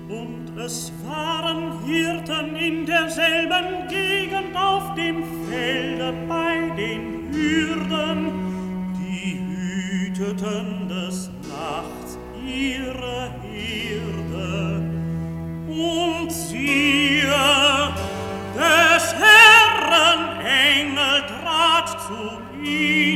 Und es waren Hirten in derselben Gegend auf dem Felde bei den Hürden, die hüteten des Nachts ihre Herde. Und siehe, des Herren Engel trat zu ihnen,